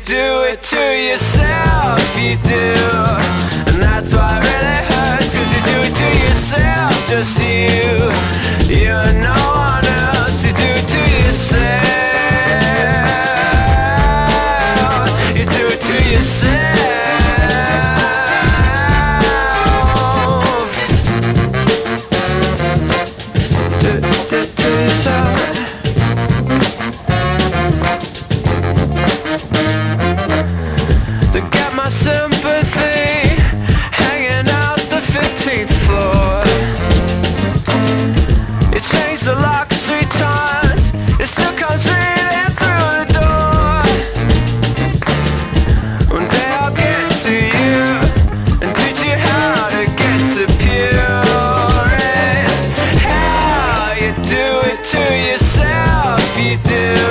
do it to yourself, you do. And that's why it really hurts, cause you do it to yourself, just you and no one else. You do it to yourself, you do it to yourself. Do it to yourself. To get my sympathy, hanging out the 15th floor. You changed the lock 3 times, it still comes reading through the door. One day I'll get to you and teach you how to get to purest. How you do it to yourself, you do.